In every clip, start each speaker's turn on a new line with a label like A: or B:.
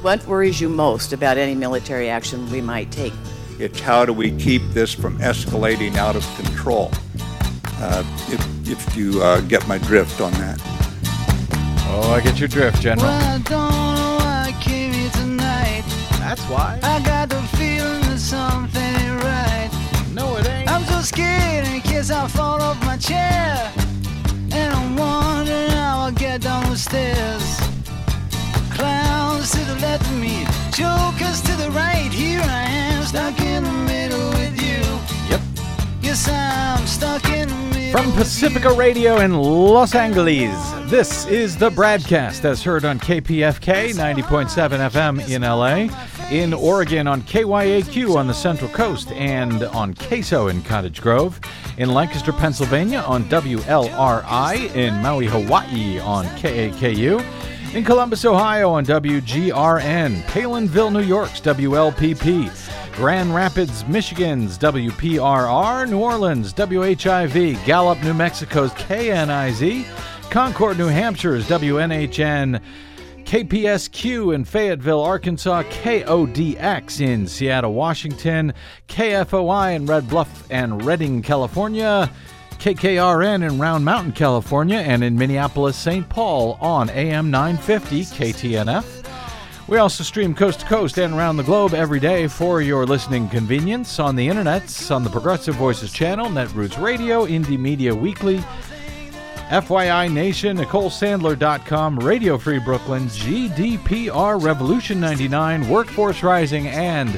A: What worries you most about any military action we might take?
B: It's how do we keep this from escalating out of control, if you get my drift on that.
C: Oh, I get your drift, General.
D: Well, I don't know why I came here tonight.
C: That's why.
D: I got the feeling that something ain't right.
C: No, it ain't.
D: I'm so scared in case I fall off my chair. And I'm wondering how I'll get down the stairs. Clowns to the left of me, jokers to the right. Here I am, stuck in the middle with you.
C: Yep.
D: Yes, I'm stuck in the middle.
C: From Pacifica Radio in Los Angeles, this is the Bradcast, as heard on KPFK 90.7 FM in LA, in Oregon on KYAQ on the Central Coast, and on Queso in Cottage Grove, in Lancaster, Pennsylvania on WLRI, in Maui, Hawaii on KAKU, in Columbus, Ohio on WGRN, Palinville, New York's WLPP, Grand Rapids, Michigan's WPRR, New Orleans, WHIV, Gallup, New Mexico's KNIZ, Concord, New Hampshire's WNHN, KPSQ in Fayetteville, Arkansas, KODX in Seattle, Washington, KFOI in Red Bluff and Redding, California, KKRN in Round Mountain, California, and in Minneapolis, St. Paul on AM 950 KTNF. We also stream coast to coast and around the globe every day for your listening convenience on the internets, on the Progressive Voices channel, Netroots Radio, Indie Media Weekly, FYI Nation, NicoleSandler.com, Radio Free Brooklyn, GDPR, Revolution 99, Workforce Rising, and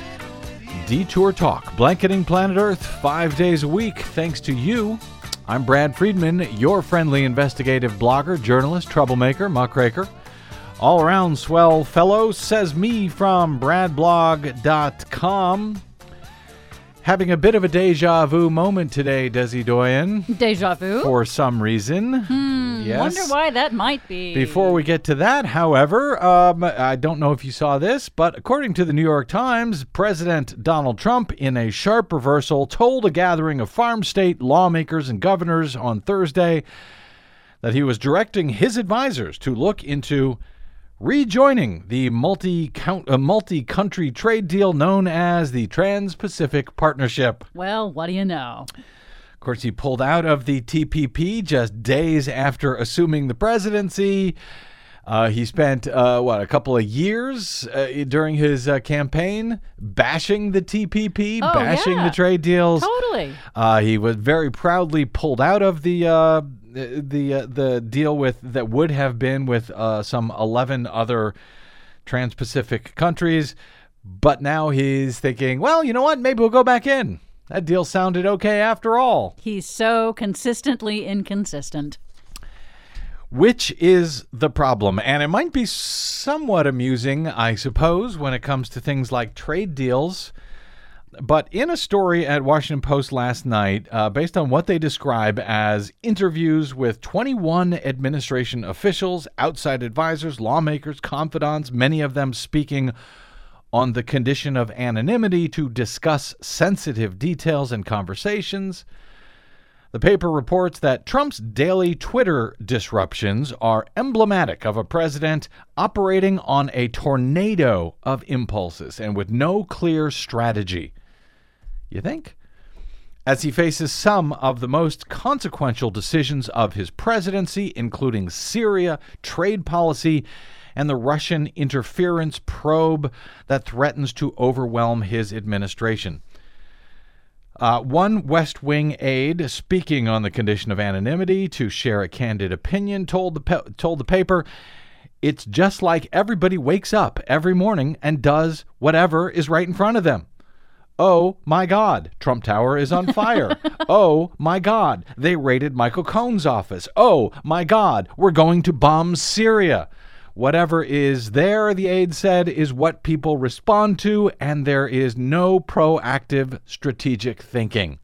C: Detour Talk, blanketing planet Earth 5 days a week, thanks to you. I'm Brad Friedman, your friendly investigative blogger, journalist, troublemaker, muckraker, all-around swell fellow, says me from bradblog.com. Having a bit of a deja vu moment today, Desi Doyen.
E: Deja vu?
C: For some reason. Yes.
E: Wonder why that might be.
C: Before we get to that, however, I don't know if you saw this, but according to the New York Times, President Donald Trump, in a sharp reversal, told a gathering of farm state lawmakers and governors on Thursday that he was directing his advisors to look into rejoining the multi-country trade deal known as the Trans-Pacific Partnership.
E: Well, what do you know?
C: Of course, he pulled out of the TPP just days after assuming the presidency. He spent, a couple of years during his campaign bashing the TPP, bashing the trade deals.
E: Totally.
C: He was very proudly pulled out of the deal with that would have been with some 11 other trans-Pacific countries. But now he's thinking, well, you know what? Maybe we'll go back in. That deal sounded okay after all.
E: He's so consistently inconsistent.
C: Which is the problem. And it might be somewhat amusing, I suppose, when it comes to things like trade deals. But in a story at Washington Post last night, based on what they describe as interviews with 21 administration officials, outside advisors, lawmakers, confidants, many of them speaking on the condition of anonymity to discuss sensitive details and conversations, the paper reports that Trump's daily Twitter disruptions are emblematic of a president operating on a tornado of impulses and with no clear strategy. You think? As he faces some of the most consequential decisions of his presidency, including Syria, trade policy, and the Russian interference probe that threatens to overwhelm his administration. One West Wing aide, speaking on the condition of anonymity to share a candid opinion, told the paper, "It's just like everybody wakes up every morning and does whatever is right in front of them. Oh, my God, Trump Tower is on fire. Oh, my God, they raided Michael Cohen's office. Oh, my God, we're going to bomb Syria. Whatever is there," the aide said, "is what people respond to, and there is no proactive strategic thinking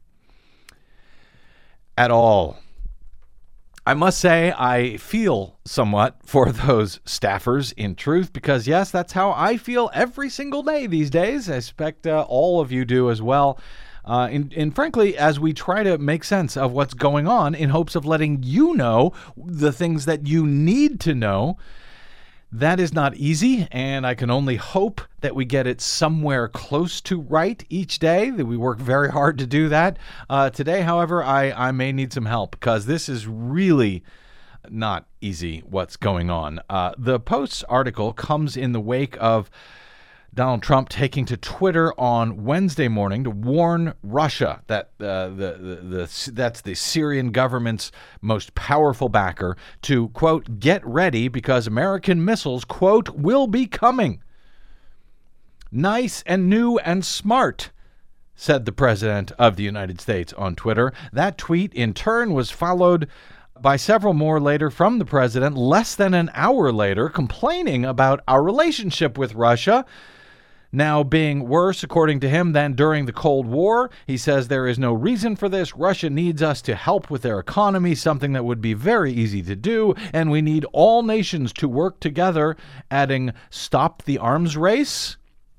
C: at all." I must say I feel somewhat for those staffers, in truth, because, yes, that's how I feel every single day these days. I expect all of you do as well. And frankly, as we try to make sense of what's going on in hopes of letting you know the things that you need to know That is not easy, and I can only hope that we get it somewhere close to right each day, that we work very hard to do that. Today, however, I may need some help because this is really not easy what's going on. The Post's article comes in the wake of Donald Trump taking to Twitter on Wednesday morning to warn Russia that that's the Syrian government's most powerful backer to, quote, get ready because American missiles, quote, will be coming. Nice and new and smart, said the President of the United States on Twitter. That tweet, in turn, was followed by several more later from the President less than an hour later, complaining about our relationship with Russia now being worse, according to him, than during the Cold War. He says there is no reason for this. Russia needs us to help with their economy, something that would be very easy to do, and we need all nations to work together, adding, stop the arms race.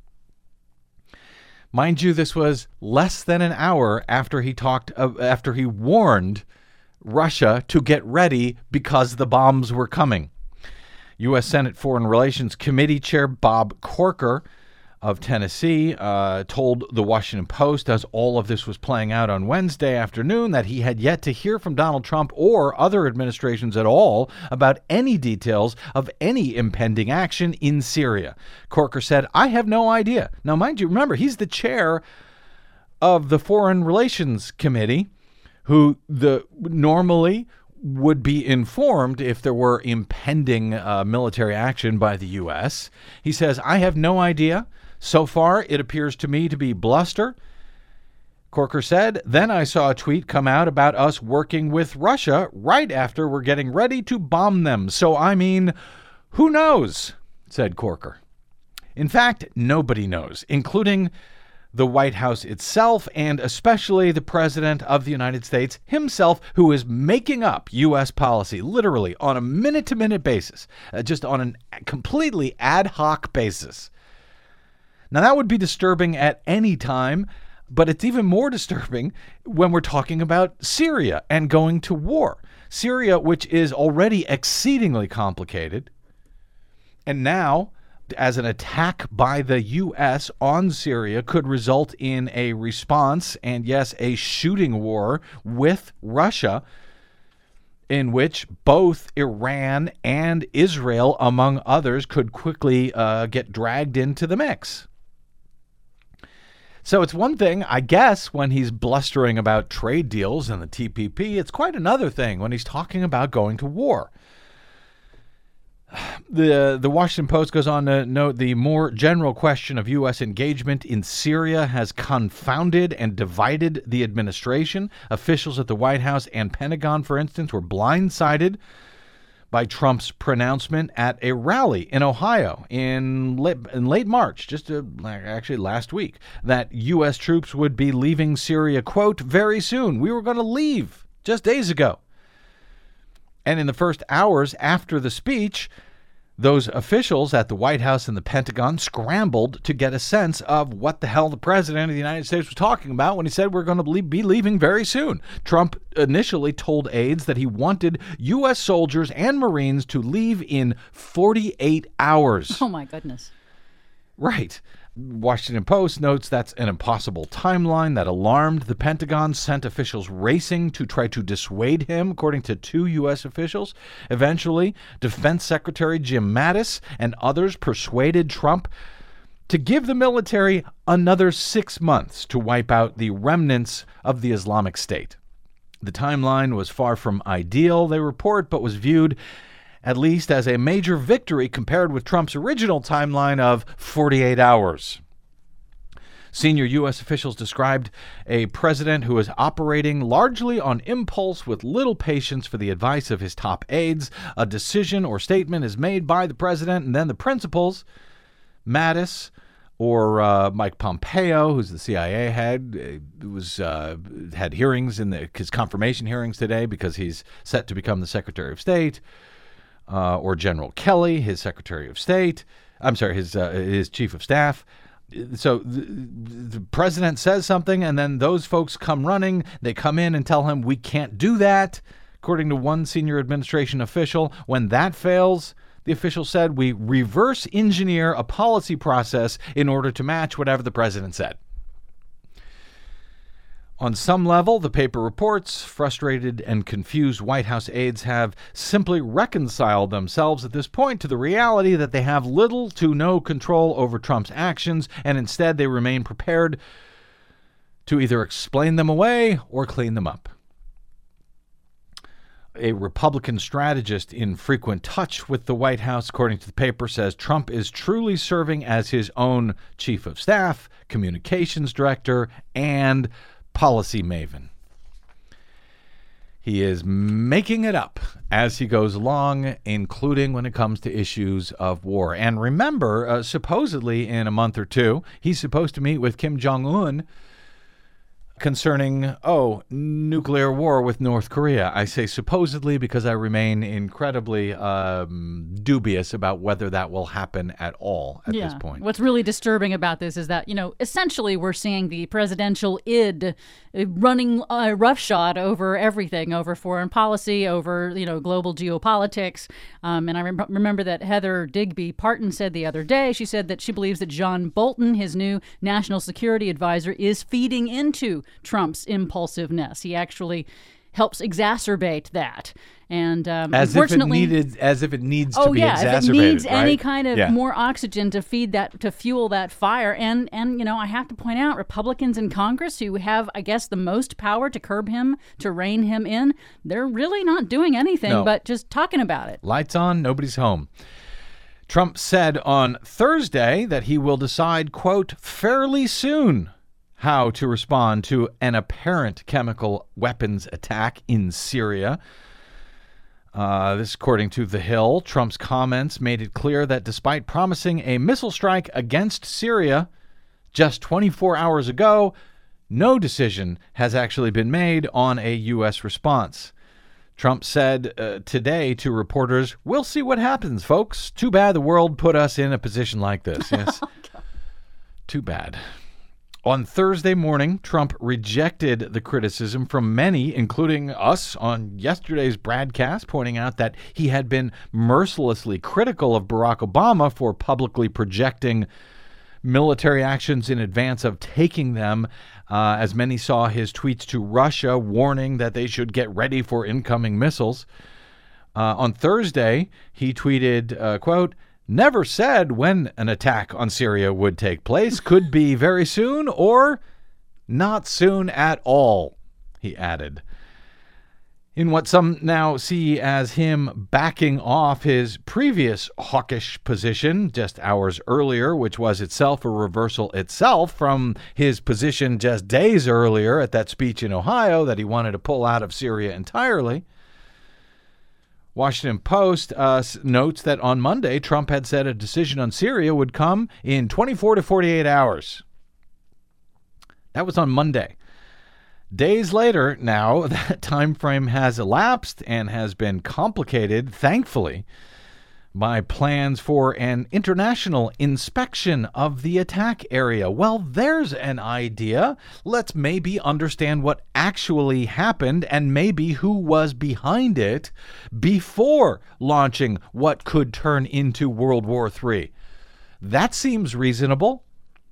C: Mind you, this was less than an hour after he warned Russia to get ready because the bombs were coming. U.S. Senate Foreign Relations Committee Chair Bob Corker of Tennessee told the Washington Post, as all of this was playing out on Wednesday afternoon, that he had yet to hear from Donald Trump or other administrations at all about any details of any impending action in Syria. Corker said, I have no idea. Now, mind you, remember, he's the chair of the Foreign Relations Committee, who normally would be informed if there were impending military action by the U.S. He says, I have no idea. So far, it appears to me to be bluster. Corker said, then I saw a tweet come out about us working with Russia right after we're getting ready to bomb them. So, I mean, who knows, said Corker. In fact, nobody knows, including the White House itself, and especially the President of the United States himself, who is making up U.S. policy literally on a minute-to-minute basis, just on a completely ad hoc basis. Now, that would be disturbing at any time, but it's even more disturbing when we're talking about Syria and going to war. Syria, which is already exceedingly complicated, and now, as an attack by the U.S. on Syria could result in a response and, yes, a shooting war with Russia in which both Iran and Israel, among others, could quickly get dragged into the mix. So it's one thing, I guess, when he's blustering about trade deals and the TPP. It's quite another thing when he's talking about going to war. The Washington Post goes on to note the more general question of U.S. engagement in Syria has confounded and divided the administration. Officials at the White House and Pentagon, for instance, were blindsided by Trump's pronouncement at a rally in Ohio in late March, actually last week, that U.S. troops would be leaving Syria, quote, very soon. We were going to leave just days ago. And in the first hours after the speech, those officials at the White House and the Pentagon scrambled to get a sense of what the hell the President of the United States was talking about when he said we're going to be leaving very soon. Trump initially told aides that he wanted U.S. soldiers and Marines to leave in 48 hours.
E: Oh, my goodness.
C: Right. Washington Post notes that's an impossible timeline that alarmed the Pentagon, sent officials racing to try to dissuade him, according to two U.S. officials. Eventually, Defense Secretary Jim Mattis and others persuaded Trump to give the military another 6 months to wipe out the remnants of the Islamic State. The timeline was far from ideal, they report, but was viewed at least as a major victory compared with Trump's original timeline of 48 hours. Senior U.S. officials described a president who is operating largely on impulse with little patience for the advice of his top aides. A decision or statement is made by the president, and then the principals, Mattis or Mike Pompeo, who's the CIA head, had hearings in his confirmation hearings today because he's set to become the Secretary of State. Or General Kelly, his Secretary of State. His Chief of Staff. So the president says something, and then those folks come running. They come in and tell him, we can't do that. According to one senior administration official, when that fails, The official said, we reverse engineer a policy process in order to match whatever the president said. On some level, the paper reports, frustrated and confused White House aides have simply reconciled themselves at this point to the reality that they have little to no control over Trump's actions, and instead they remain prepared to either explain them away or clean them up. A Republican strategist in frequent touch with the White House, according to the paper, says Trump is truly serving as his own chief of staff, communications director, and policy maven. He is making it up as he goes along, including when it comes to issues of war. And remember, supposedly in a month or two, he's supposed to meet with Kim Jong-un concerning, nuclear war with North Korea. I say supposedly because I remain incredibly dubious about whether that will happen at all at this point.
E: What's really disturbing about this is that, essentially we're seeing the presidential id running roughshod over everything, over foreign policy, over, global geopolitics. And I remember that Heather Digby Parton said the other day, she said that she believes that John Bolton, his new national security advisor, is feeding into Trump's impulsiveness. He actually helps exacerbate that. And unfortunately,
C: as if it needs to be exacerbated.
E: If it needs
C: right?
E: any kind of more oxygen to feed that, to fuel that fire. And I have to point out, Republicans in Congress who have, I guess, the most power to curb him, to rein him in, they're really not doing anything but just talking about it.
C: Lights on, nobody's home. Trump said on Thursday that he will decide, quote, fairly soon how to respond to an apparent chemical weapons attack in Syria. This, according to The Hill, Trump's comments made it clear that despite promising a missile strike against Syria just 24 hours ago, no decision has actually been made on a U.S. response. Trump said today to reporters, we'll see what happens, folks. Too bad the world put us in a position like this. Yes. Too bad. On Thursday morning, Trump rejected the criticism from many, including us, on yesterday's broadcast, pointing out that he had been mercilessly critical of Barack Obama for publicly projecting military actions in advance of taking them, as many saw his tweets to Russia warning that they should get ready for incoming missiles. On Thursday, he tweeted, quote, never said when an attack on Syria would take place. Could be very soon or not soon at all, he added. In what some now see as him backing off his previous hawkish position just hours earlier, which was itself a reversal itself from his position just days earlier at that speech in Ohio that he wanted to pull out of Syria entirely. Washington Post notes that on Monday, Trump had said a decision on Syria would come in 24 to 48 hours. That was on Monday. Days later, now, that time frame has elapsed and has been complicated, thankfully, by plans for an international inspection of the attack area. Well, there's an idea. Let's maybe understand what actually happened and maybe who was behind it before launching what could turn into World War III. That seems reasonable.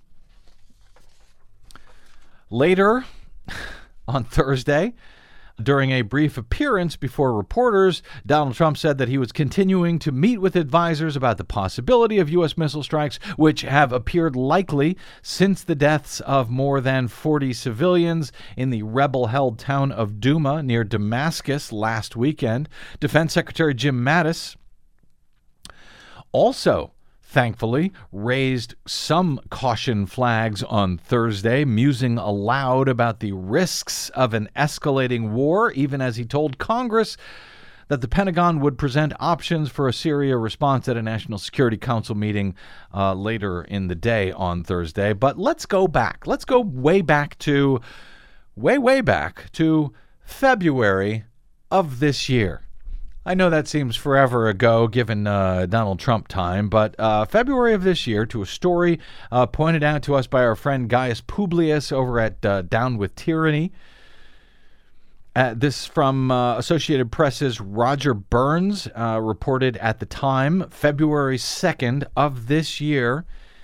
C: Later on Thursday, during a brief appearance before reporters, Donald Trump said that he was continuing to meet with advisors about the possibility of U.S. missile strikes, which have appeared likely since the deaths of more than 40 civilians in the rebel-held town of Douma near Damascus last weekend. Defense Secretary Jim Mattis also, thankfully, raised some caution flags on Thursday, musing aloud about the risks of an escalating war, even as he told Congress that the Pentagon would present options for a Syria response at a National Security Council meeting later in the day on Thursday. But let's go back. Let's go way back to February of this year. I know that seems forever ago, given Donald Trump time, but February of this year, to a story pointed out to us by our friend Gaius Publius over at Down with Tyranny. This from Associated Press's Roger Burns, reported at the time, February 2nd of this year.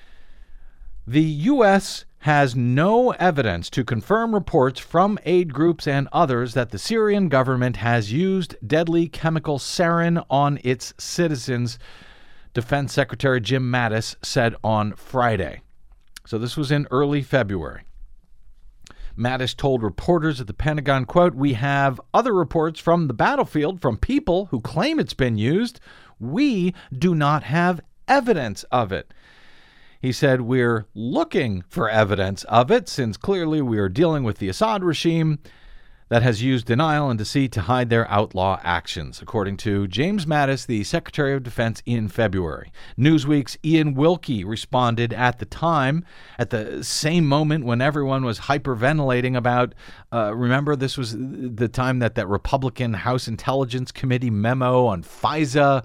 C: The U.S. has no evidence to confirm reports from aid groups and others that the Syrian government has used deadly chemical sarin on its citizens, Defense Secretary Jim Mattis said on Friday. So this was in early February. Mattis told reporters at the Pentagon, quote, "We have other reports from the battlefield from people who claim it's been used. We do not have evidence of it." He said, "We're looking for evidence of it since clearly we are dealing with the Assad regime that has used denial and deceit to hide their outlaw actions," according to James Mattis, the Secretary of Defense, in February. Newsweek's Ian Wilkie responded at the time, at the same moment when everyone was hyperventilating about, remember, this was the time that Republican House Intelligence Committee memo on FISA,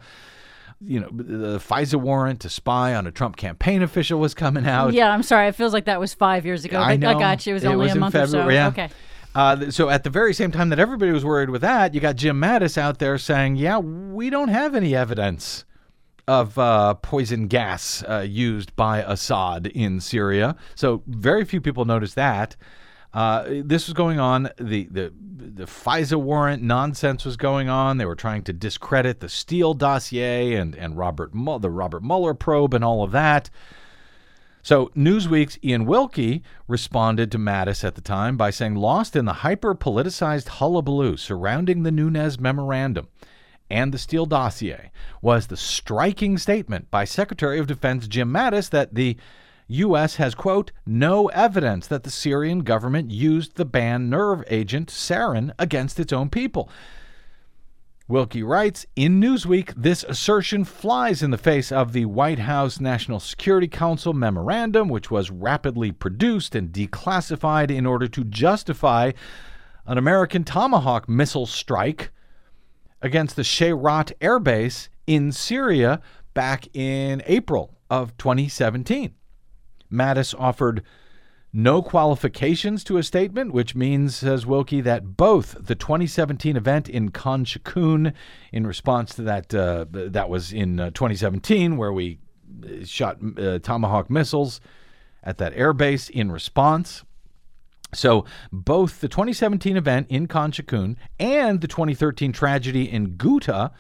C: the FISA warrant to spy on a Trump campaign official was coming out.
E: Yeah, I'm sorry. It feels like that was 5 years ago.
C: I know.
E: I got you. It was only a month
C: February,
E: or so.
C: yeah.
E: Okay.
C: So at the very same time that everybody was worried with that, you got Jim Mattis out there saying, yeah, we don't have any evidence of poison gas used by Assad in Syria. So very few people noticed that. This was going on. The FISA warrant nonsense was going on. They were trying to discredit the Steele dossier and the Robert Mueller probe and all of that. So Newsweek's Ian Wilkie responded to Mattis at the time by saying, "Lost in the hyper-politicized hullabaloo surrounding the Nunes memorandum and the Steele dossier was the striking statement by Secretary of Defense Jim Mattis that the U.S. has, quote, no evidence that the Syrian government used the banned nerve agent sarin against its own people." Wilkie writes, in Newsweek, this assertion flies in the face of the White House National Security Council memorandum, which was rapidly produced and declassified in order to justify an American Tomahawk missile strike against the Shayrat Air Base in Syria back in April of 2017. Mattis offered no qualifications to a statement, which means, says Wilkie, that both the 2017 event in Khan Shaykhun, in response to that was in 2017, where we shot Tomahawk missiles at that air base in response. So both the 2017 event in Khan Shaykhun and the 2013 tragedy in Ghouta,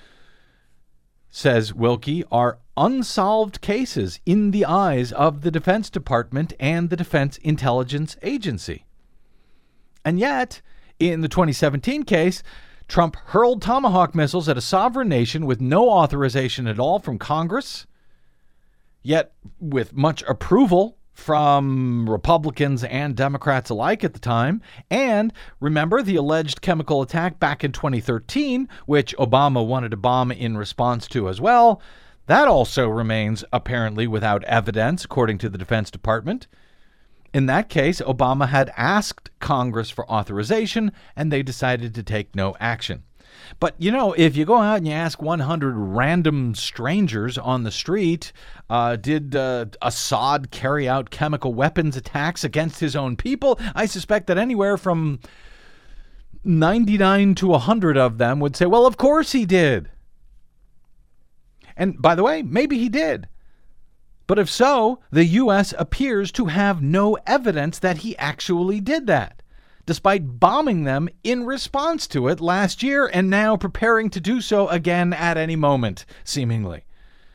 C: says Wilkie, are unsolved cases in the eyes of the Defense Department and the Defense Intelligence Agency. And yet, in the 2017 case, Trump hurled Tomahawk missiles at a sovereign nation with no authorization at all from Congress, yet with much approval from Republicans and Democrats alike at the time. And remember the alleged chemical attack back in 2013, which Obama wanted to bomb in response to as well. That also remains apparently without evidence, according to the Defense Department. In that case, Obama had asked Congress for authorization, and they decided to take no action. But, if you go out and you ask 100 random strangers on the street, did Assad carry out chemical weapons attacks against his own people? I suspect that anywhere from 99 to 100 of them would say, well, of course he did. And by the way, maybe he did. But if so, the U.S. appears to have no evidence that he actually did that, despite bombing them in response to it last year and now preparing to do so again at any moment, seemingly.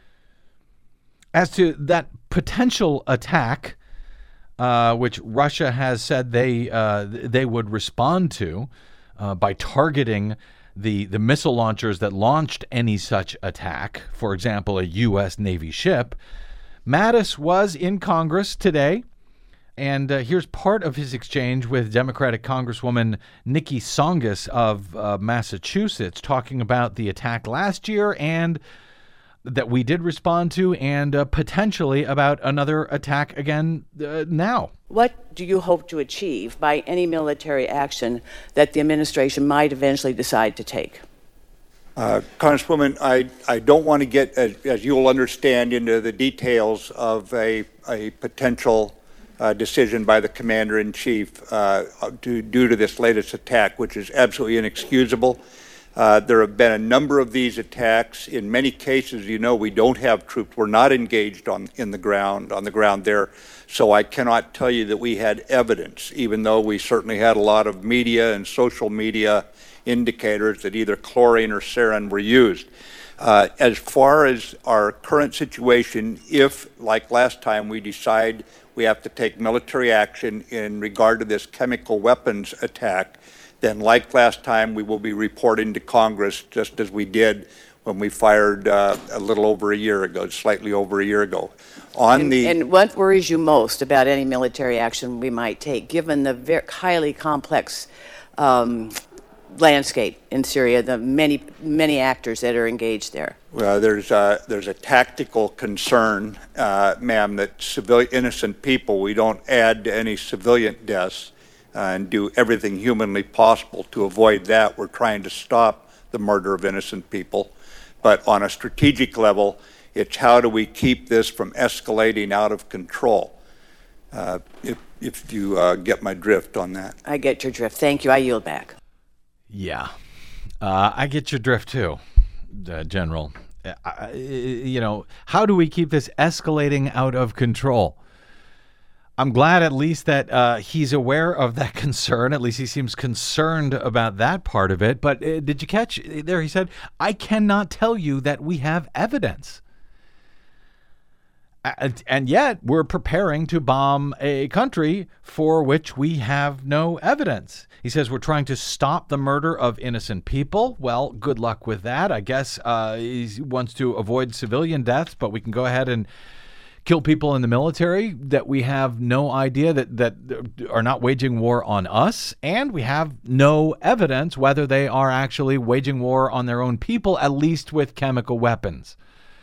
C: As to that potential attack, which Russia has said they would respond to by targeting the missile launchers that launched any such attack, for example, a U.S. Navy ship, Mattis was in Congress today. And here's part of his exchange with Democratic Congresswoman Nikki Tsongas of Massachusetts, talking about the attack last year and that we did respond to, and potentially about another attack again now.
A: What do you hope to achieve by any military action that the administration might eventually decide to take?
B: Congresswoman, I don't want to get, as you'll understand, into the details of a potential decision by the commander-in-chief due to this latest attack, which is absolutely inexcusable. There have been a number of these attacks. In many cases, we don't have troops. We're not engaged on the ground there. So I cannot tell you that we had evidence, even though we certainly had a lot of media and social media indicators that either chlorine or sarin were used. As far as our current situation, if, like last time, we decide we have to take military action in regard to this chemical weapons attack, then like last time, we will be reporting to Congress just as we did when we fired a little over a year ago, slightly over a year ago.
A: And what worries you most about any military action we might take, given the very highly complex landscape in Syria, the many actors that are engaged there?
B: Well, there's a tactical concern, ma'am, that innocent people, we don't add to any civilian deaths and do everything humanly possible to avoid that. We're trying to stop the murder of innocent people. But on a strategic level, it's how do we keep this from escalating out of control? If you get my drift on that.
A: I get your drift. Thank you. I yield back.
C: Yeah, I get your drift too, General. How do we keep this escalating out of control? I'm glad at least that he's aware of that concern. At least he seems concerned about that part of it. But did you catch there? He said, I cannot tell you that we have evidence. And yet we're preparing to bomb a country for which we have no evidence. He says we're trying to stop the murder of innocent people. Well, good luck with that. I guess he wants to avoid civilian deaths, but we can go ahead and kill people in the military that we have no idea that are not waging war on us. And we have no evidence whether they are actually waging war on their own people, at least with chemical weapons.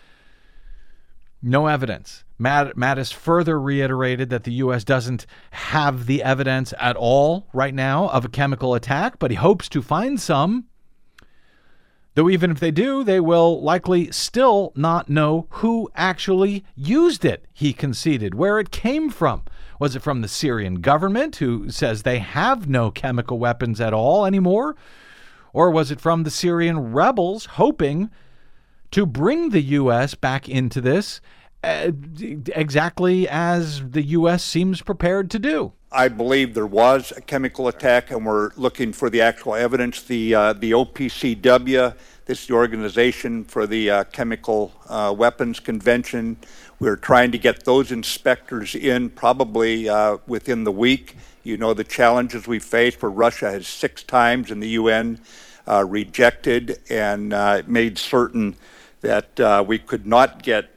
C: No evidence. Mattis further reiterated that the U.S. doesn't have the evidence at all right now of a chemical attack, but he hopes to find some. Though even if they do, they will likely still not know who actually used it, he conceded, where it came from. Was it from the Syrian government, who says they have no chemical weapons at all anymore? Or was it from the Syrian rebels hoping to bring the U.S. back into this exactly as the U.S. seems prepared to do?
B: I believe there was a chemical attack, and we're looking for the actual evidence. The OPCW, this is the Organization for the Chemical Weapons Convention. We're trying to get those inspectors in probably within the week. You know the challenges we face, where Russia has 6 times in the UN rejected and made certain that we could not get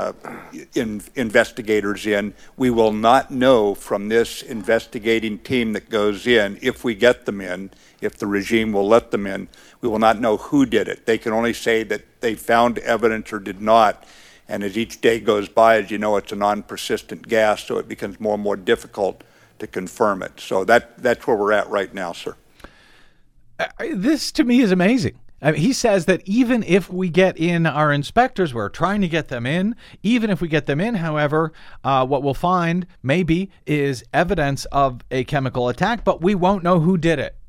B: investigators in. We will not know from this investigating team that goes in, if we get them in, if the regime will let them in, we will not know who did it. They can only say that they found evidence or did not. And as each day goes by, as you know, it's a non-persistent gas, so it becomes more and more difficult to confirm it. So that's where we're at right now, sir.
C: This, to me, is amazing. I mean, he says that even if we get in our inspectors, we're trying to get them in. Even if we get them in, however, what we'll find maybe is evidence of a chemical attack, but we won't know who did it.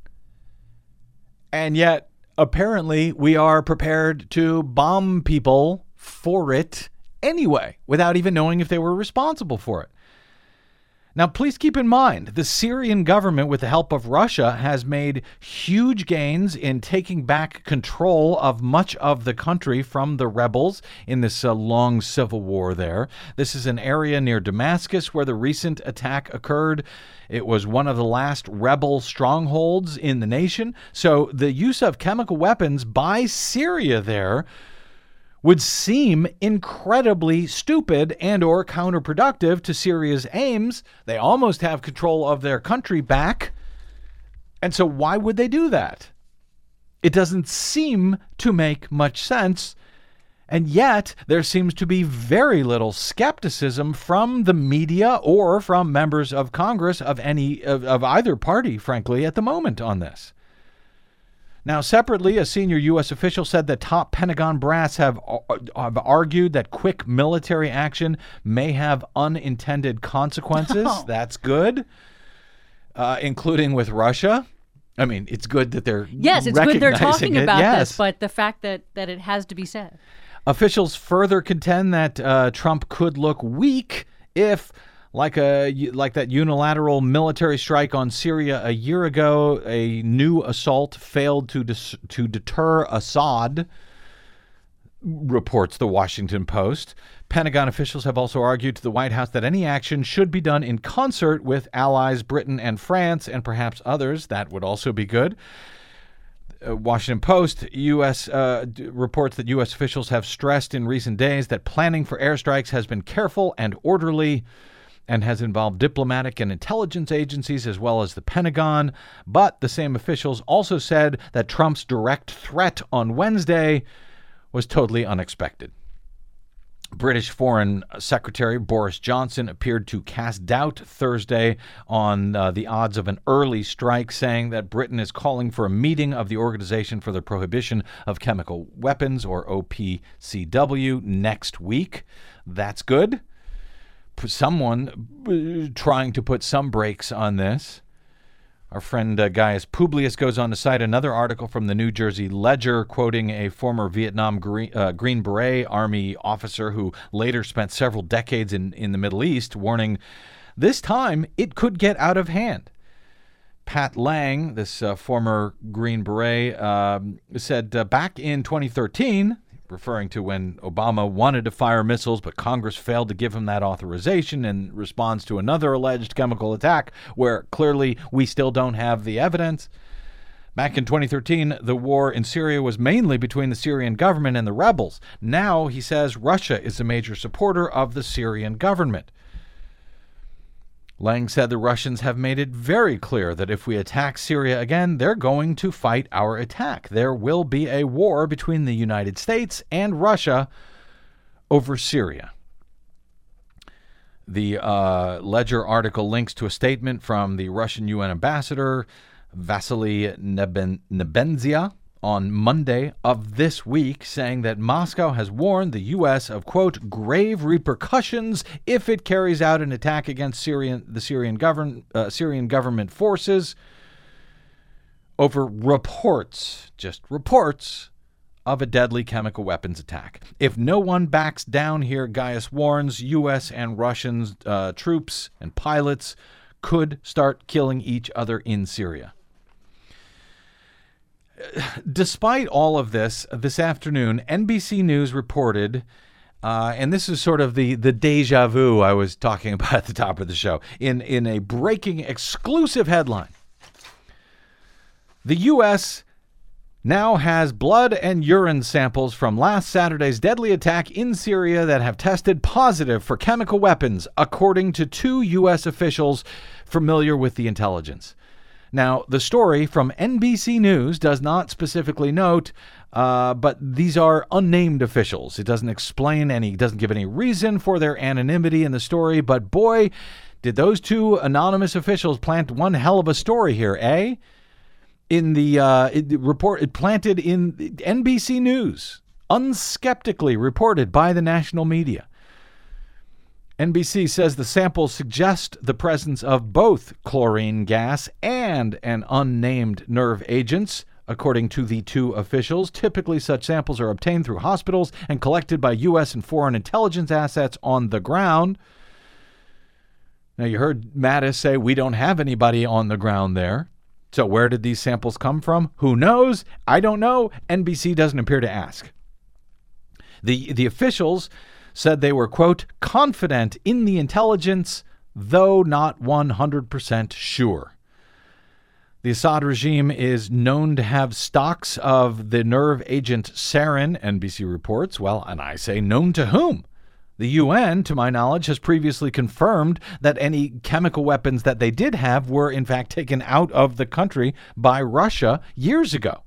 C: And yet, apparently, we are prepared to bomb people for it anyway, without even knowing if they were responsible for it. Now, please keep in mind, the Syrian government, with the help of Russia, has made huge gains in taking back control of much of the country from the rebels in this long civil war there. This is an area near Damascus where the recent attack occurred. It was one of the last rebel strongholds in the nation. So the use of chemical weapons by Syria there would seem incredibly stupid and or counterproductive to Syria's aims. They almost have control of their country back. And so why would they do that? It doesn't seem to make much sense. And yet there seems to be very little skepticism from the media or from members of Congress of either party, frankly, at the moment on this. Now, separately, a senior U.S. official said that top Pentagon brass have argued that quick military action may have unintended consequences.
E: Oh.
C: That's good, including with Russia. I mean, it's good that they're
E: Yes, it's good they're talking
C: it.
E: about
C: Yes.
E: this, but the fact that it has to be said.
C: Officials further contend that Trump could look weak if, like that unilateral military strike on Syria a year ago, a new assault failed to deter Assad, reports the Washington Post. Pentagon officials have also argued to the White House that any action should be done in concert with allies Britain and France and perhaps others. That would also be good. Washington Post reports that U.S. officials have stressed in recent days that planning for airstrikes has been careful and orderly and has involved diplomatic and intelligence agencies as well as the Pentagon. But the same officials also said that Trump's direct threat on Wednesday was totally unexpected. British Foreign Secretary Boris Johnson appeared to cast doubt Thursday on the odds of an early strike, saying that Britain is calling for a meeting of the Organization for the Prohibition of Chemical Weapons, or OPCW, next week. That's good. Someone trying to put some brakes on this. Our friend Gaius Publius goes on to cite another article from the New Jersey Ledger, quoting a former Vietnam Green Beret Army officer who later spent several decades in the Middle East, warning this time it could get out of hand. Pat Lang, this former Green Beret, said back in 2013, referring to when Obama wanted to fire missiles, but Congress failed to give him that authorization in response to another alleged chemical attack where clearly we still don't have the evidence. Back in 2013, the war in Syria was mainly between the Syrian government and the rebels. Now, he says, Russia is a major supporter of the Syrian government. Lang said the Russians have made it very clear that if we attack Syria again, they're going to fight our attack. There will be a war between the United States and Russia over Syria. The Ledger article links to a statement from the Russian UN ambassador, Vasily Nebenzia, on Monday of this week, saying that Moscow has warned the U.S. of, quote, grave repercussions if it carries out an attack against the Syrian government forces over reports, just reports, of a deadly chemical weapons attack. If no one backs down here, Gaius warns, U.S. and Russian troops and pilots could start killing each other in Syria. Despite all of this, this afternoon, NBC News reported, and this is sort of the deja vu I was talking about at the top of the show, in a breaking exclusive headline. The U.S. now has blood and urine samples from last Saturday's deadly attack in Syria that have tested positive for chemical weapons, according to 2 U.S. officials familiar with the intelligence. Now, the story from NBC News does not specifically note, but these are unnamed officials. It doesn't give any reason for their anonymity in the story, but boy, did those 2 anonymous officials plant one hell of a story here, eh? In the report, it planted in NBC News, unskeptically reported by the national media. NBC says the samples suggest the presence of both chlorine gas and an unnamed nerve agents, according to the 2 officials. Typically, such samples are obtained through hospitals and collected by U.S. and foreign intelligence assets on the ground. Now, you heard Mattis say we don't have anybody on the ground there. So where did these samples come from? Who knows? I don't know. NBC doesn't appear to ask. The officials said they were, quote, confident in the intelligence, though not 100% sure. The Assad regime is known to have stocks of the nerve agent sarin, NBC reports. Well, and I say known to whom? The UN, to my knowledge, has previously confirmed that any chemical weapons that they did have were, in fact, taken out of the country by Russia years ago.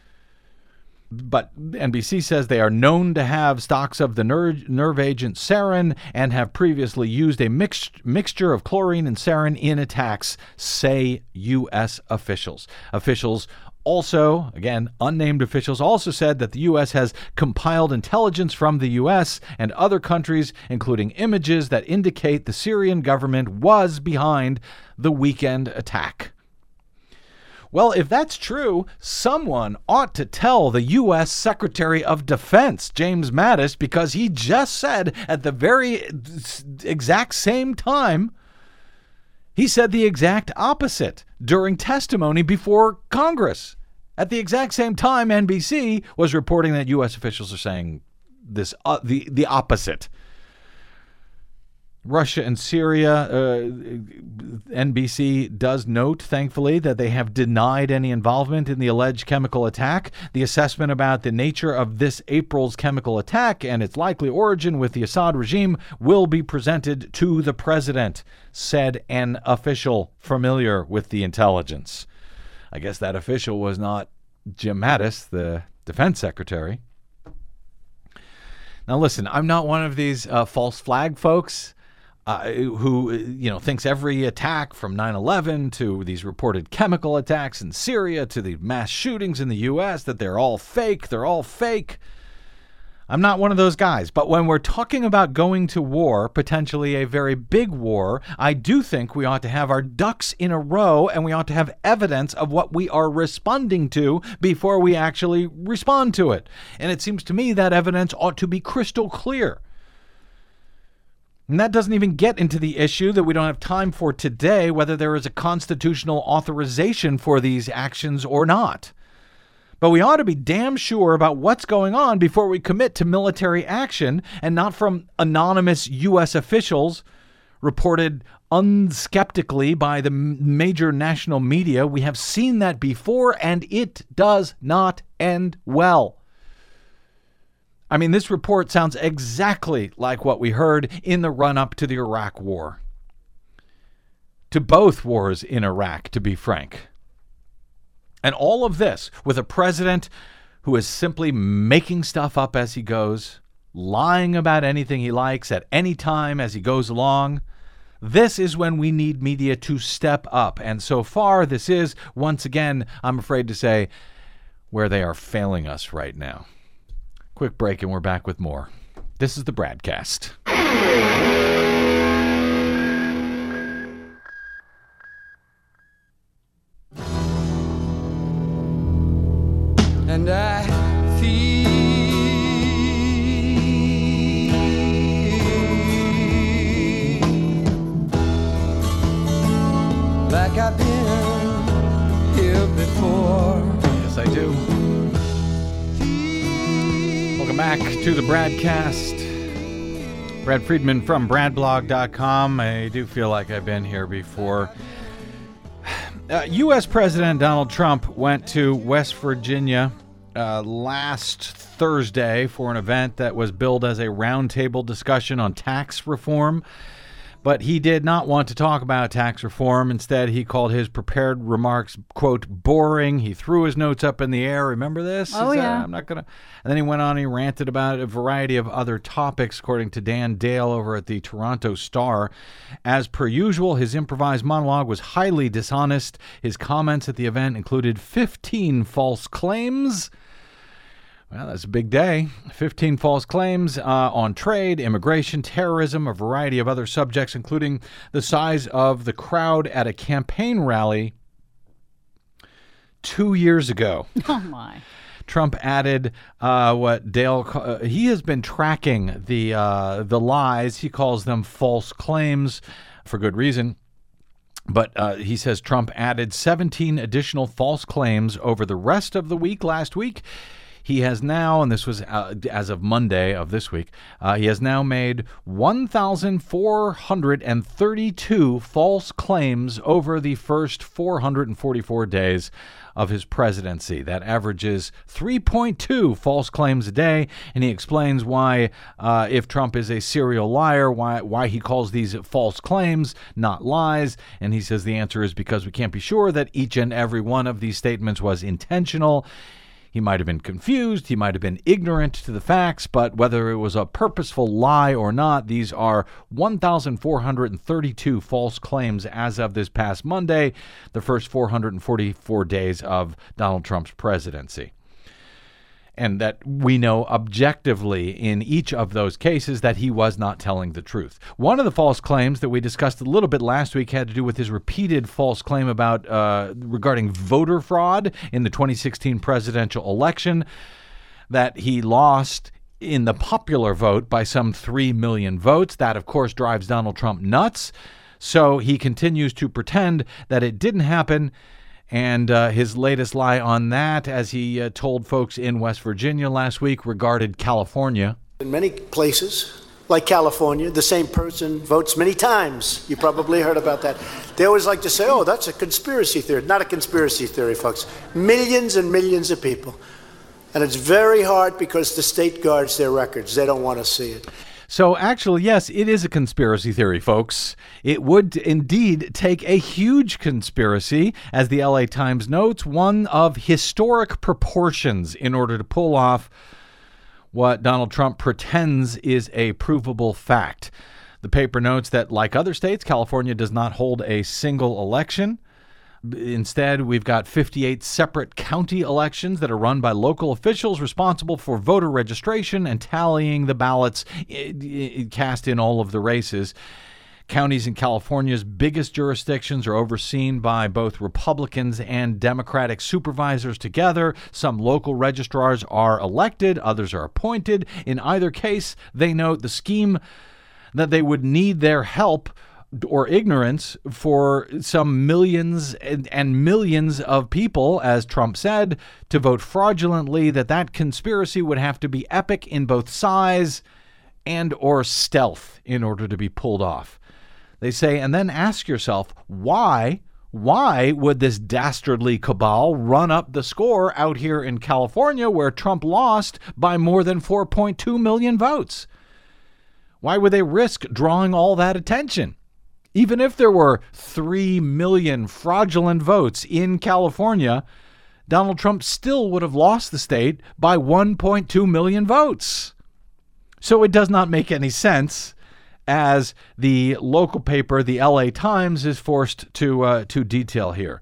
C: But NBC says they are known to have stocks of the nerve agent sarin and have previously used a mixture of chlorine and sarin in attacks, say U.S. officials. Officials also, again, unnamed officials also said that the U.S. has compiled intelligence from the U.S. and other countries, including images that indicate the Syrian government was behind the weekend attack. Well, if that's true, someone ought to tell the U.S. Secretary of Defense, James Mattis, because he just said at the very exact same time, he said the exact opposite during testimony before Congress. At the exact same time, NBC was reporting that U.S. officials are saying this the opposite. Russia and Syria, NBC does note, thankfully, that they have denied any involvement in the alleged chemical attack. The assessment about the nature of this April's chemical attack and its likely origin with the Assad regime will be presented to the president, said an official familiar with the intelligence. I guess that official was not Jim Mattis, the defense secretary. Now, listen, I'm not one of these false flag folks who thinks every attack from 9/11 to these reported chemical attacks in Syria to the mass shootings in the U.S., that they're all fake. They're all fake. I'm not one of those guys. But when we're talking about going to war, potentially a very big war, I do think we ought to have our ducks in a row and we ought to have evidence of what we are responding to before we actually respond to it. And it seems to me that evidence ought to be crystal clear. And that doesn't even get into the issue that we don't have time for today, whether there is a constitutional authorization for these actions or not. But we ought to be damn sure about what's going on before we commit to military action, and not from anonymous U.S. officials reported unskeptically by the major national media. We have seen that before, and it does not end well. I mean, this report sounds exactly like what we heard in the run-up to the Iraq War. To both wars in Iraq, to be frank. And all of this with a president who is simply making stuff up as he goes, lying about anything he likes at any time as he goes along. This is when we need media to step up. And so far, this is, once again, I'm afraid to say, where they are failing us right now. Quick break and we're back with more. This is the Bradcast.
D: And I feel like I've been here before.
C: Yes, I do. Welcome back to the Bradcast. Brad Friedman from BradBlog.com. I do feel like I've been here before. U.S. President Donald Trump went to West Virginia last Thursday for an event that was billed as a roundtable discussion on tax reform. But he did not want to talk about tax reform. Instead, he called his prepared remarks, quote, boring. He threw his notes up in the air. Remember this?
E: Oh, yeah.
C: I'm not going to. And then he went on and he ranted about a variety of other topics, according to Dan Dale over at the Toronto Star. As per usual, his improvised monologue was highly dishonest. His comments at the event included 15 false claims. Well, that's a big day. 15 false claims on trade, immigration, terrorism, a variety of other subjects, including the size of the crowd at a campaign rally 2 years ago.
E: Oh, my.
C: Trump added what Dale he has been tracking the lies. He calls them false claims for good reason. But he says Trump added 17 additional false claims over the rest of the week last week. He has now, and this was as of Monday of this week, he has now made 1,432 false claims over the first 444 days of his presidency. That averages 3.2 false claims a day, and he explains why, if Trump is a serial liar, why he calls these false claims, not lies. And he says the answer is because we can't be sure that each and every one of these statements was intentional. He might have been confused. He might have been ignorant to the facts, but whether it was a purposeful lie or not, these are 1,432 false claims as of this past Monday, the first 444 days of Donald Trump's presidency. And that we know objectively in each of those cases that he was not telling the truth. One of the false claims that we discussed a little bit last week had to do with his repeated false claim about regarding voter fraud in the 2016 presidential election, that he lost in the popular vote by some 3 million votes. That, of course, drives Donald Trump nuts. So he continues to pretend that it didn't happen. And his latest lie on that, as he told folks in West Virginia last week, regarded California.
F: In many places, like California, the same person votes many times. You probably heard about that. They always like to say, oh, that's a conspiracy theory. Not a conspiracy theory, folks. Millions and millions of people. And it's very hard because the state guards their records. They don't want to see it.
C: So actually, yes, it is a conspiracy theory, folks. It would indeed take a huge conspiracy, as the LA Times notes, one of historic proportions in order to pull off what Donald Trump pretends is a provable fact. The paper notes that, like other states, California does not hold a single election. Instead, we've got 58 separate county elections that are run by local officials responsible for voter registration and tallying the ballots cast in all of the races. Counties in California's biggest jurisdictions are overseen by both Republicans and Democratic supervisors together. Some local registrars are elected, others are appointed. In either case, they note the scheme that they would need their help or ignorance for some millions and millions of people, as Trump said, to vote fraudulently, that conspiracy would have to be epic in both size and or stealth in order to be pulled off. They say, and then ask yourself, why would this dastardly cabal run up the score out here in California where Trump lost by more than 4.2 million votes? Why would they risk drawing all that attention? Even if there were 3 million fraudulent votes in California, Donald Trump still would have lost the state by 1.2 million votes. So it does not make any sense, as the local paper, the LA Times, is forced to detail here.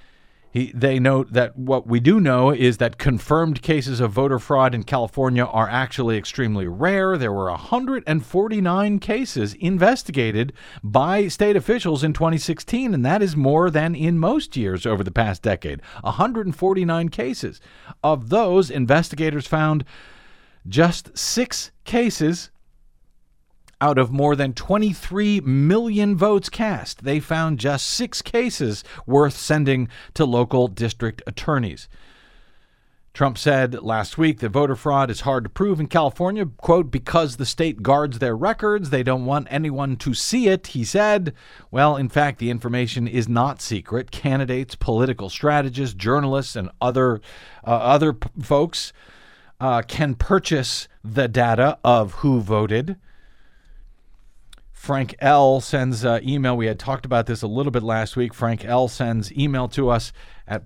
C: They note that what we do know is that confirmed cases of voter fraud in California are actually extremely rare. There were 149 cases investigated by state officials in 2016, and that is more than in most years over the past decade. 149 cases. Of those, investigators found just 6 cases out of more than 23 million votes cast. They found just 6 cases worth sending to local district attorneys. Trump said last week that voter fraud is hard to prove in California, quote, because the state guards their records. They don't want anyone to see it, he said. Well, in fact, the information is not secret. Candidates, political strategists, journalists, and other folks can purchase the data of who voted. Frank L. sends email. We had talked about this a little bit last week. Frank L. sends email to us at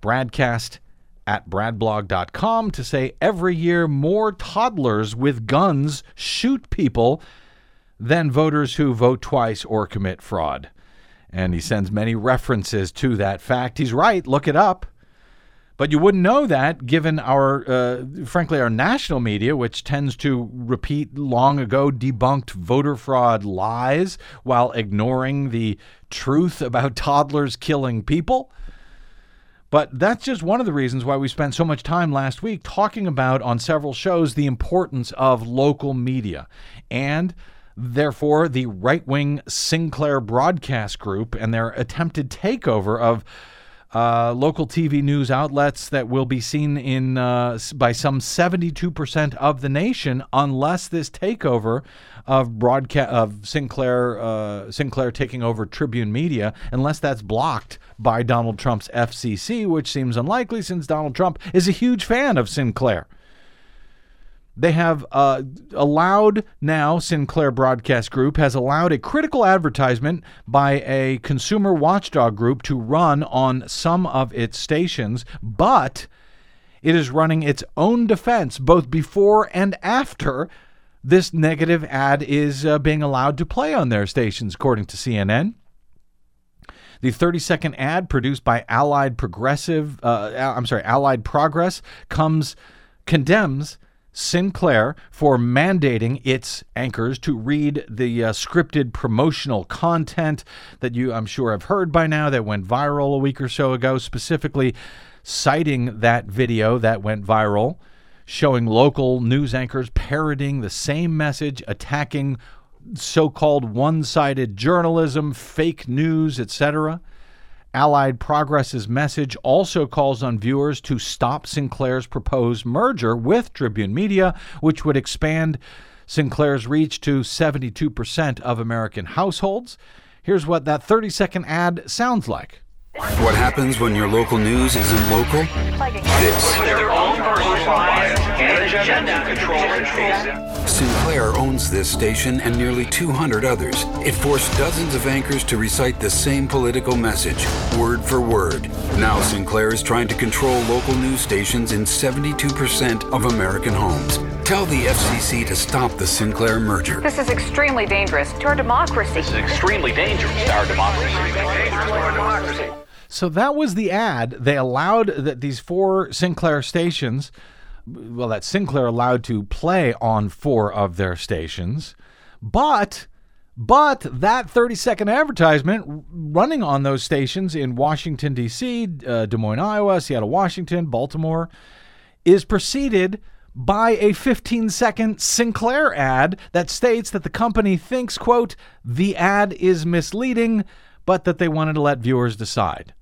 C: bradcast@bradblog.com to say every year more toddlers with guns shoot people than voters who vote twice or commit fraud. And he sends many references to that fact. He's right. Look it up. But you wouldn't know that given our, frankly, our national media, which tends to repeat long ago debunked voter fraud lies while ignoring the truth about toddlers killing people. But that's just one of the reasons why we spent so much time last week talking about on several shows the importance of local media and therefore the right-wing Sinclair Broadcast Group and their attempted takeover of local TV news outlets that will be seen in by some 72% of the nation unless this takeover of Sinclair taking over Tribune Media, unless that's blocked by Donald Trump's FCC, which seems unlikely since Donald Trump is a huge fan of Sinclair. They have allowed now, Sinclair Broadcast Group has allowed a critical advertisement by a consumer watchdog group to run on some of its stations, but it is running its own defense both before and after this negative ad is being allowed to play on their stations, according to CNN. The 30-second ad produced by Allied Progress condemns Sinclair for mandating its anchors to read the scripted promotional content that you, I'm sure, have heard by now that went viral a week or so ago, specifically citing that video that went viral, showing local news anchors parroting the same message, attacking so-called one-sided journalism, fake news, etc. Allied Progress's message also calls on viewers to stop Sinclair's proposed merger with Tribune Media, which would expand Sinclair's reach to 72% of American households. Here's what that 30-second ad sounds like.
G: What happens when your local news isn't local? This. Sinclair owns this station and nearly 200 others. It forced dozens of anchors to recite the same political message, word for word. Now Sinclair is trying to control local news stations in 72% of American homes. Tell the FCC to stop the Sinclair merger.
H: This is extremely dangerous to our democracy.
I: This is extremely dangerous to our democracy.
C: So that was the ad. They allowed that these 4 Sinclair stations, well, that Sinclair allowed to play on 4 of their stations, but that 30-second advertisement running on those stations in Washington, D.C., Des Moines, Iowa, Seattle, Washington, Baltimore, is preceded by a 15-second Sinclair ad that states that the company thinks, quote, the ad is misleading, but that they wanted to let viewers decide.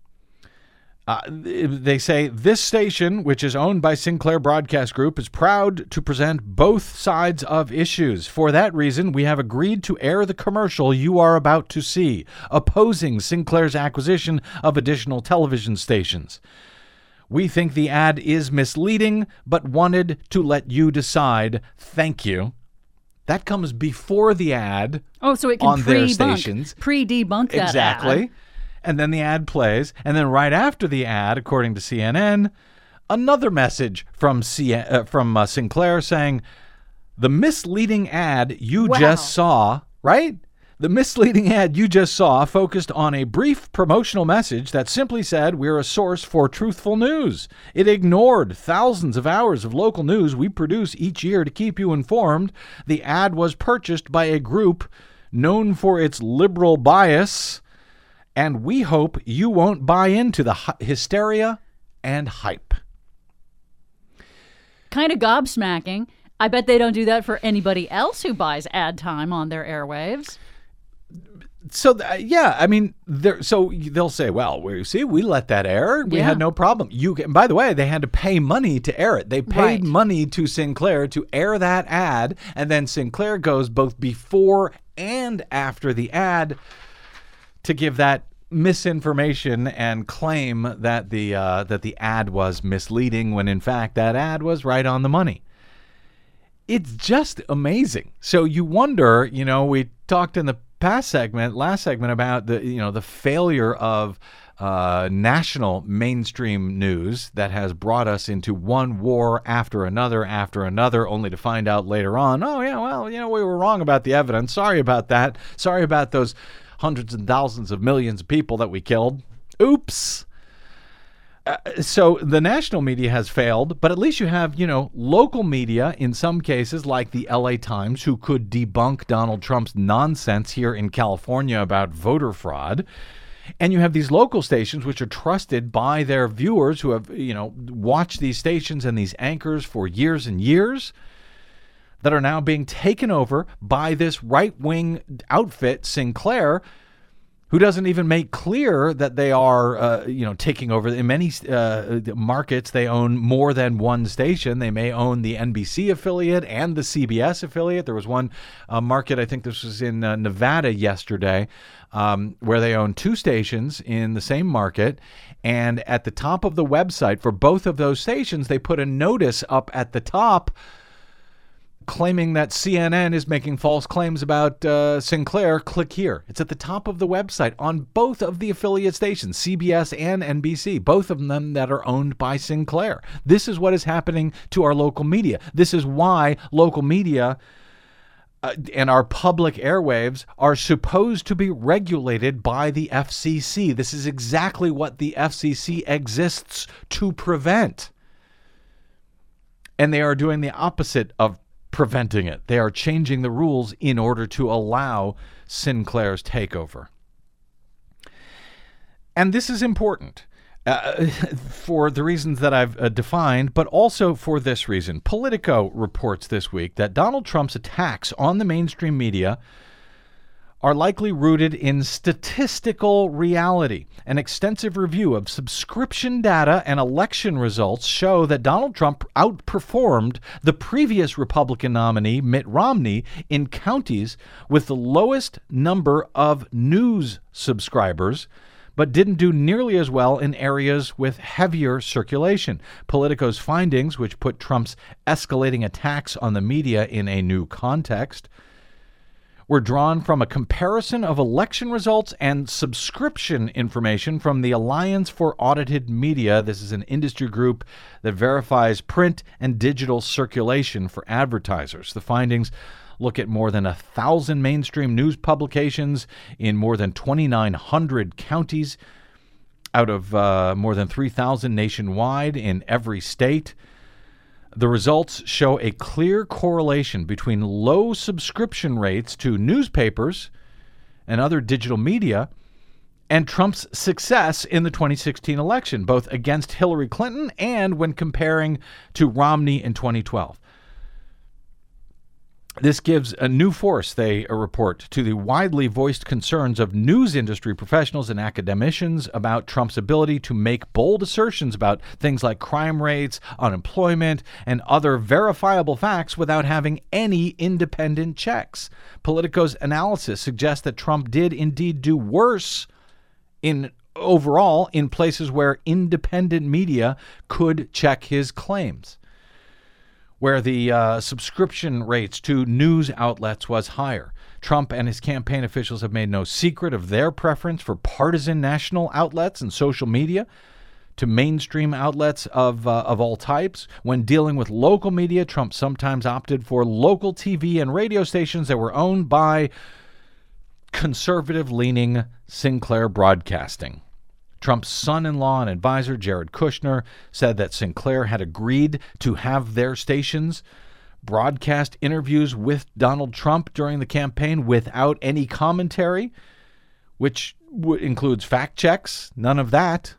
C: They say this station, which is owned by Sinclair Broadcast Group, is proud to present both sides of issues. For that reason, we have agreed to air the commercial you are about to see, opposing Sinclair's acquisition of additional television stations. We think the ad is misleading, but wanted to let you decide. Thank you. That comes before the ad.
E: Oh, so it can
C: on their stations.
E: Pre-debunk that
C: exactly.
E: ad.
C: And then the ad plays, and then right after the ad, according to CNN, another message from Sinclair saying, the misleading ad you just saw, right? The misleading ad you just saw focused on a brief promotional message that simply said we're a source for truthful news. It ignored thousands of hours of local news we produce each year to keep you informed. The ad was purchased by a group known for its liberal bias, and we hope you won't buy into the hysteria and hype.
E: Kind of gobsmacking. I bet they don't do that for anybody else who buys ad time on their airwaves.
C: So, yeah, I mean, so they'll say, well, we let that air. We had no problem. By the way, they had to pay money to air it. They paid money to Sinclair to air that ad, and then Sinclair goes both before and after the ad to give that misinformation and claim that the ad was misleading when in fact that ad was right on the money. It's just amazing. So you wonder, we talked in the last segment about the failure of national mainstream news that has brought us into one war after another, only to find out later on, oh yeah, well, we were wrong about the evidence. Sorry about that. Sorry about those hundreds and thousands of millions of people that we killed. Oops. So the national media has failed, but at least you have, local media in some cases like the LA Times, who could debunk Donald Trump's nonsense here in California about voter fraud. And you have these local stations which are trusted by their viewers who have, watched these stations and these anchors for years and years, that are now being taken over by this right-wing outfit, Sinclair, who doesn't even make clear that they are, taking over. In many markets, they own more than one station. They may own the NBC affiliate and the CBS affiliate. There was one market, I think this was in Nevada yesterday, where they own 2 stations in the same market. And at the top of the website for both of those stations, they put a notice up at the top claiming that CNN is making false claims about Sinclair, click here. It's at the top of the website on both of the affiliate stations, CBS and NBC, both of them that are owned by Sinclair. This is what is happening to our local media. This is why local media and our public airwaves are supposed to be regulated by the FCC. This is exactly what the FCC exists to prevent. And they are doing the opposite of preventing it. They are changing the rules in order to allow Sinclair's takeover. And this is important for the reasons that I've defined, but also for this reason. Politico reports this week that Donald Trump's attacks on the mainstream media are likely rooted in statistical reality. An extensive review of subscription data and election results show that Donald Trump outperformed the previous Republican nominee, Mitt Romney, in counties with the lowest number of news subscribers, but didn't do nearly as well in areas with heavier circulation. Politico's findings, which put Trump's escalating attacks on the media in a new context, were drawn from a comparison of election results and subscription information from the Alliance for Audited Media. This is an industry group that verifies print and digital circulation for advertisers. The findings look at more than 1,000 mainstream news publications in more than 2,900 counties out of more than 3,000 nationwide in every state. The results show a clear correlation between low subscription rates to newspapers and other digital media and Trump's success in the 2016 election, both against Hillary Clinton and when comparing to Romney in 2012. This gives a new force, they report, to the widely voiced concerns of news industry professionals and academicians about Trump's ability to make bold assertions about things like crime rates, unemployment, and other verifiable facts without having any independent checks. Politico's analysis suggests that Trump did indeed do worse overall in places where independent media could check his claims, where the subscription rates to news outlets was higher. Trump and his campaign officials have made no secret of their preference for partisan national outlets and social media to mainstream outlets of all types. When dealing with local media, Trump sometimes opted for local TV and radio stations that were owned by conservative-leaning Sinclair Broadcasting. Trump's son-in-law and advisor, Jared Kushner, said that Sinclair had agreed to have their stations broadcast interviews with Donald Trump during the campaign without any commentary, which includes fact checks. None of that.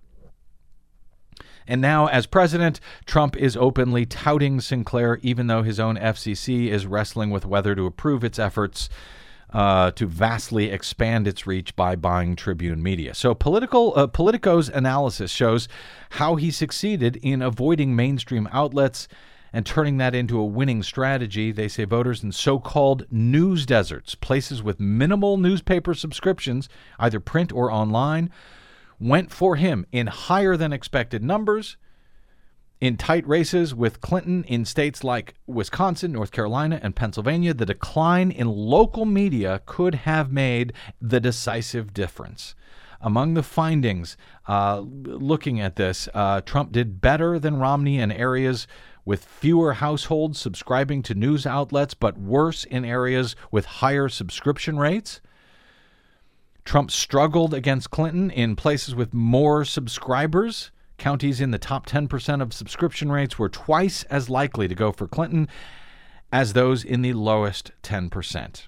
C: And now, as president, Trump is openly touting Sinclair, even though his own FCC is wrestling with whether to approve its efforts to vastly expand its reach by buying Tribune Media. So Politico's analysis shows how he succeeded in avoiding mainstream outlets and turning that into a winning strategy. They say voters in so-called news deserts, places with minimal newspaper subscriptions, either print or online, went for him in higher than expected numbers. In tight races with Clinton in states like Wisconsin, North Carolina, and Pennsylvania, the decline in local media could have made the decisive difference. Among the findings looking at this, Trump did better than Romney in areas with fewer households subscribing to news outlets, but worse in areas with higher subscription rates. Trump struggled against Clinton in places with more subscribers. Counties in the top 10% of subscription rates were twice as likely to go for Clinton as those in the lowest 10%.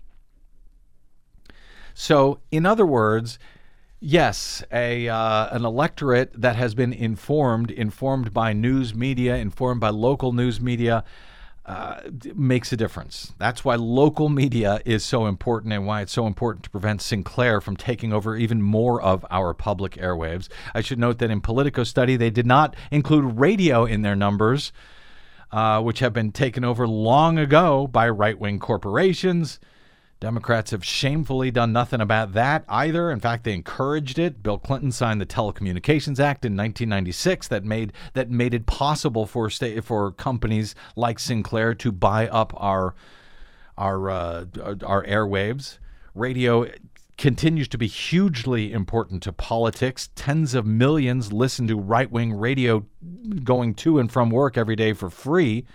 C: So, in other words, yes, an electorate that has been informed by news media, informed by local news media, makes a difference. That's why local media is so important and why it's so important to prevent Sinclair from taking over even more of our public airwaves. I should note that in Politico's study, they did not include radio in their numbers, which have been taken over long ago by right-wing corporations. Democrats have shamefully done nothing about that either. In fact, they encouraged it. Bill Clinton signed the Telecommunications Act in 1996 that made it possible for companies like Sinclair to buy up our airwaves. Radio continues to be hugely important to politics. Tens of millions listen to right-wing radio going to and from work every day for free.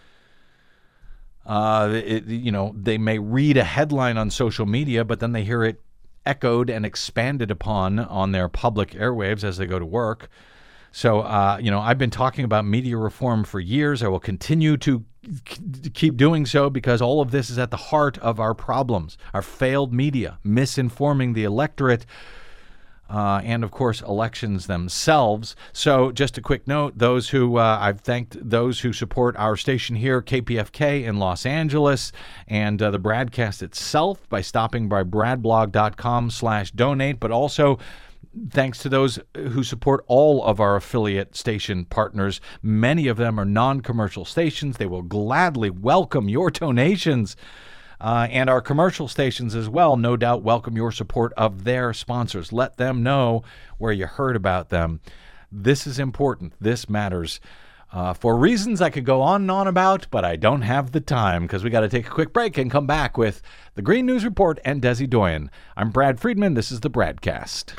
C: They may read a headline on social media, but then they hear it echoed and expanded upon on their public airwaves as they go to work. So, I've been talking about media reform for years. I will continue to keep doing so because all of this is at the heart of our problems, our failed media, misinforming the electorate, and, of course, elections themselves. So just a quick note, I've thanked those who support our station here, KPFK in Los Angeles, and the broadcast itself by stopping by bradblog.com/donate, but also thanks to those who support all of our affiliate station partners. Many of them are non-commercial stations. They will gladly welcome your donations. And our commercial stations as well, no doubt, welcome your support of their sponsors. Let them know where you heard about them. This is important. This matters. For reasons I could go on and on about, but I don't have the time because we got to take a quick break and come back with the Green News Report and Desi Doyen. I'm Brad Friedman. This is the Bradcast.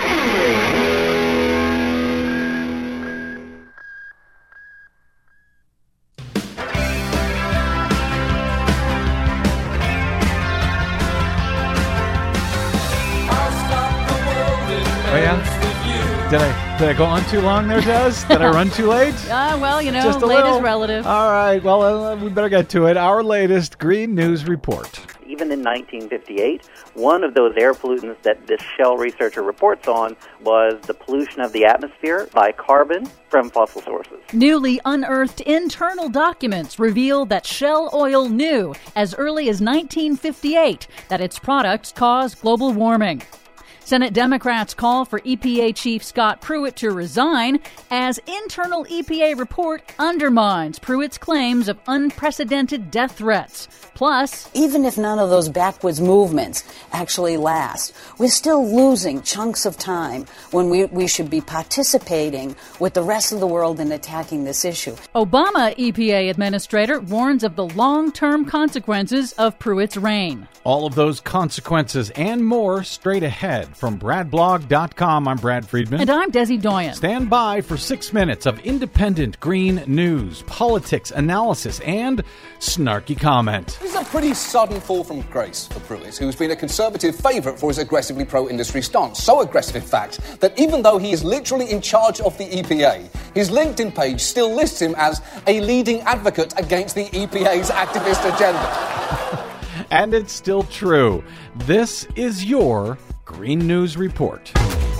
C: Oh, yeah? Did I go on too long there, Des? Did I run too late?
E: Just late is relative.
C: All right, well, we better get to it. Our latest Green News Report.
J: Even in 1958, one of those air pollutants that this Shell researcher reports on was the pollution of the atmosphere by carbon from fossil sources.
E: Newly unearthed internal documents reveal that Shell Oil knew as early as 1958 that its products cause global warming. Senate Democrats call for EPA Chief Scott Pruitt to resign as internal EPA report undermines Pruitt's claims of unprecedented death threats. Plus,
K: even if none of those backwards movements actually last, we're still losing chunks of time when we should be participating with the rest of the world in attacking this issue.
E: Obama EPA administrator warns of the long-term consequences of Pruitt's reign.
C: All of those consequences and more straight ahead. From bradblog.com, I'm Brad Friedman.
E: And I'm Desi Doyen.
C: Stand by for 6 minutes of independent green news, politics, analysis, and snarky comment.
L: This is a pretty sudden fall from grace for Pruitt, who's been a Conservative favourite for his aggressively pro-industry stance. So aggressive, in fact, that even though he is literally in charge of the EPA, his LinkedIn page still lists him as a leading advocate against the EPA's activist agenda.
C: And it's still true. This is your Green News Report.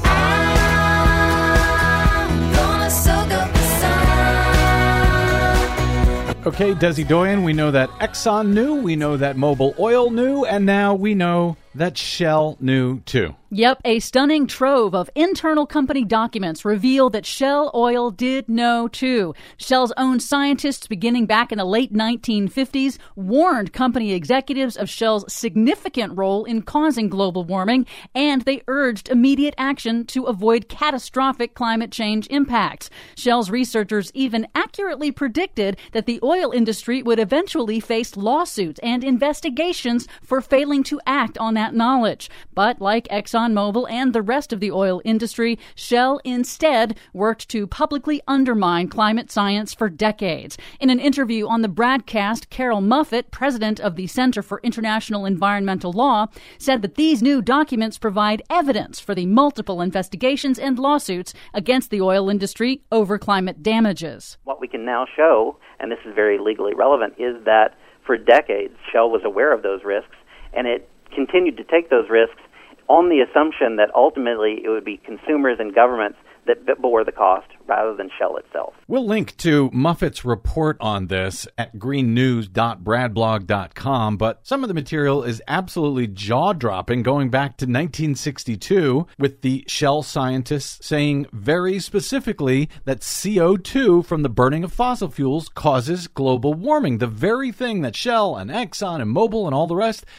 C: Okay, Desi Doyen, we know that Exxon knew, we know that Mobil Oil knew, and now we know that Shell knew too.
E: Yep, a stunning trove of internal company documents reveal that Shell Oil did know too. Shell's own scientists, beginning back in the late 1950s, warned company executives of Shell's significant role in causing global warming, and they urged immediate action to avoid catastrophic climate change impacts. Shell's researchers even accurately predicted that the oil industry would eventually face lawsuits and investigations for failing to act on that knowledge. But like ExxonMobil and the rest of the oil industry, Shell instead worked to publicly undermine climate science for decades. In an interview on the Bradcast, Carol Muffett, president of the Center for International Environmental Law, said that these new documents provide evidence for the multiple investigations and lawsuits against the oil industry over climate damages.
J: What we can now show, and this is very legally relevant, is that for decades Shell was aware of those risks, and it continued to take those risks on the assumption that ultimately it would be consumers and governments that bore the cost rather than Shell itself.
C: We'll link to Muffett's report on this at greennews.bradblog.com, but some of the material is absolutely jaw-dropping, going back to 1962, with the Shell scientists saying very specifically that CO2 from the burning of fossil fuels causes global warming, the very thing that Shell and Exxon and Mobil and all the rest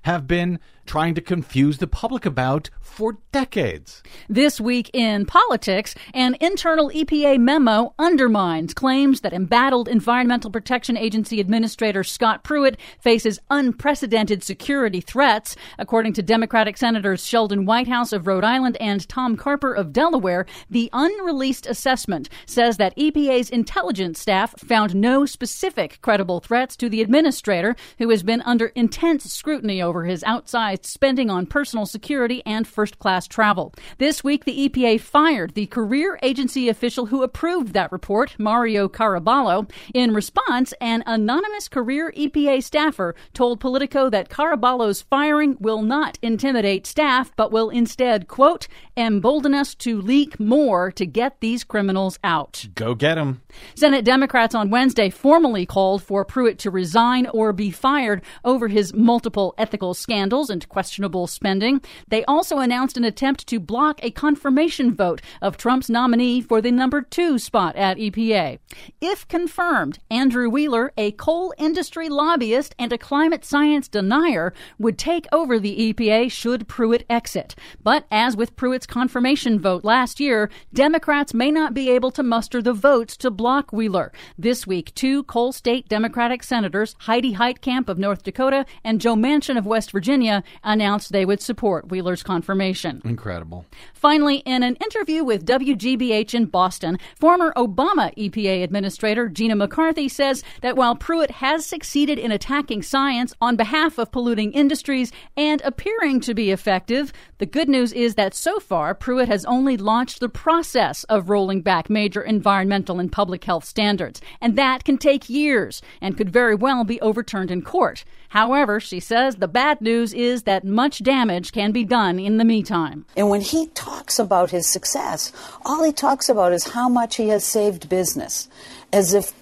C: have been trying to confuse the public about for decades.
E: This week in politics, an internal EPA memo undermines claims that embattled Environmental Protection Agency Administrator Scott Pruitt faces unprecedented security threats. According to Democratic Senators Sheldon Whitehouse of Rhode Island and Tom Carper of Delaware, the unreleased assessment says that EPA's intelligence staff found no specific credible threats to the administrator, who has been under intense scrutiny over his outsized spending on personal security and first-class travel. This week, the EPA fired the career agency official who approved that report, Mario Caraballo. In response, an anonymous career EPA staffer told Politico that Caraballo's firing will not intimidate staff, but will instead, quote, embolden us to leak more to get these criminals out.
C: Go get them.
E: Senate Democrats on Wednesday formally called for Pruitt to resign or be fired over his multiple ethical scandals and questionable spending. They also announced an attempt to block a confirmation vote of Trump's nominee for the number 2 spot at EPA. If confirmed, Andrew Wheeler, a coal industry lobbyist and a climate science denier, would take over the EPA should Pruitt exit. But as with Pruitt's confirmation vote last year, Democrats may not be able to muster the votes to block Wheeler. This week, 2 coal state Democratic senators, Heidi Heitkamp of North Dakota and Joe Manchin of West Virginia, announced they would support Wheeler's confirmation.
C: Incredible.
E: Finally, in an interview with WGBH in Boston, former Obama EPA Administrator Gina McCarthy says that while Pruitt has succeeded in attacking science on behalf of polluting industries and appearing to be effective, the good news is that so far Pruitt has only launched the process of rolling back major environmental and public health standards, and that can take years and could very well be overturned in court. However, she says the bad news is that much damage can be done in the meantime.
K: And when he talks about his success, all he talks about is how much he has saved business, as if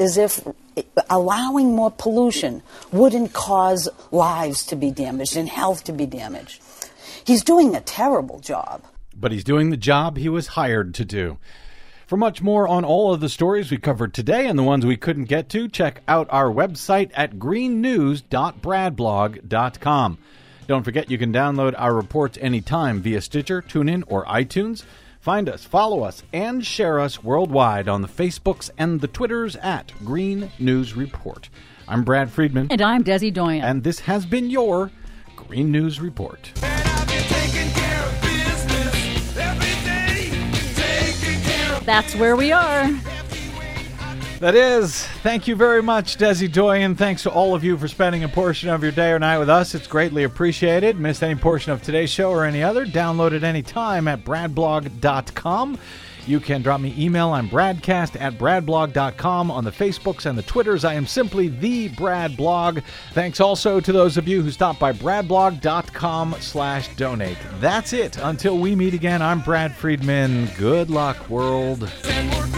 K: allowing more pollution wouldn't cause lives to be damaged and health to be damaged. He's doing a terrible job.
C: But he's doing the job he was hired to do. For much more on all of the stories we covered today and the ones we couldn't get to, check out our website at greennews.bradblog.com. Don't forget you can download our reports anytime via Stitcher, TuneIn, or iTunes. Find us, follow us, and share us worldwide on the Facebooks and the Twitters at Green News Report. I'm Brad Friedman.
E: And I'm Desi Doyen.
C: And this has been your Green News Report.
E: That's where we are.
C: That is. Thank you very much, Desi Doyen. Thanks to all of you for spending a portion of your day or night with us. It's greatly appreciated. Missed any portion of today's show or any other? Download it anytime at bradblog.com. You can drop me email. I'm bradcast@bradblog.com. On the Facebooks and the Twitters, I am simply the Brad Blog. Thanks also to those of you who stopped by bradblog.com/donate. That's it. Until we meet again, I'm Brad Friedman. Good luck, world.